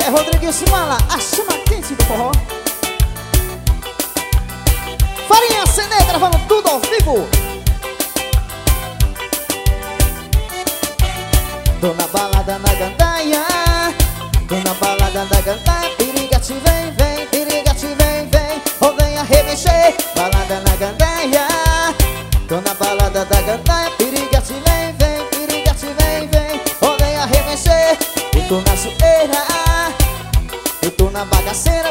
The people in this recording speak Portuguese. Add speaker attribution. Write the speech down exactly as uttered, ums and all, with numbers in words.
Speaker 1: É Rodrigues Mala, a chama quente do forró. Farinha Cenê gravando tudo ao vivo. Tô na balada na gandaia, tô na balada da gandaia. Pirigate vem, vem, pirigate vem, vem, ou vem arremexer. Balada na gandaia, tô na balada da gandaia. Pirigate vem, vem, pirigate vem, vem, ou vem arremexer. Eu tô na zoeira, eu tô na bagaceira.